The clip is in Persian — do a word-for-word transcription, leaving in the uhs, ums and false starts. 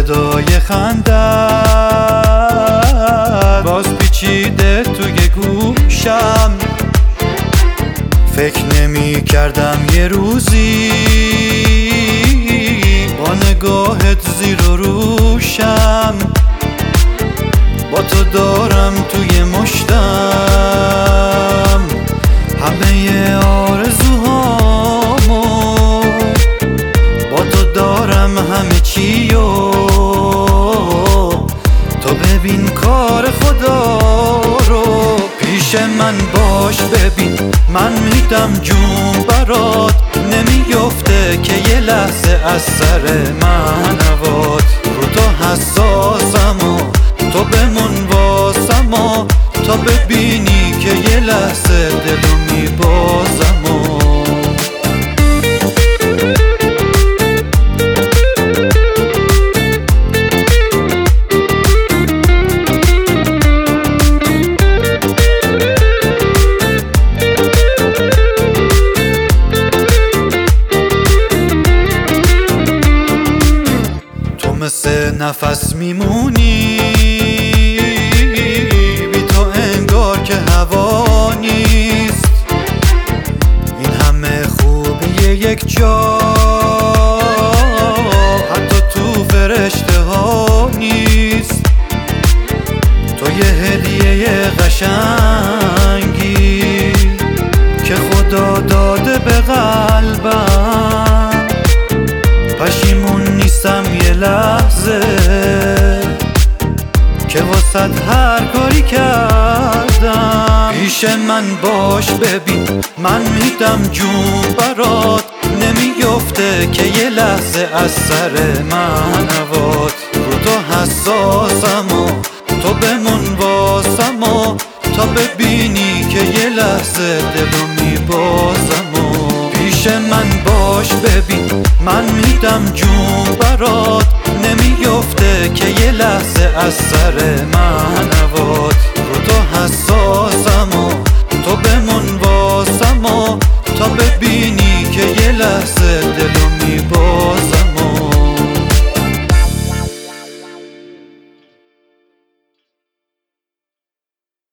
صدای خنده باز پیچیده توی گوشم. فکر نمی کردم یه روزی با نگاهت زیر و روشم. با تو دارم توی مشتم همه آرزوهامو، با تو دارم همه چیو. تو ببین کار خدا رو، پیش من باش ببین من میدم جون برات. نمیفته که یه لحظه از سر من هوات. رو تو حساسم و تو بمون واسم و تا ببینی که یه لحظه دلو میبازم و مثل نفس میمونی بی تو انگار که هوا نیست. این همه خوبی یک جا حتی تو فرشته ها نیست. تو یه هدیه قشنگی که خدا داده به قلبم. پشیمون نیستم یه لحظه که واسد هر کاری کردم. پیش من باش ببین من میدم جون برات. نمیفته که یه لحظه از سر من هوات. رو تو حساسم و تو بمون واسم و تا ببینی که یه لحظه دلو میبازم و پیش من باش ببین من میدم جون برات. نمیفته که یه لحظه از سر من هوات. رو تو حساس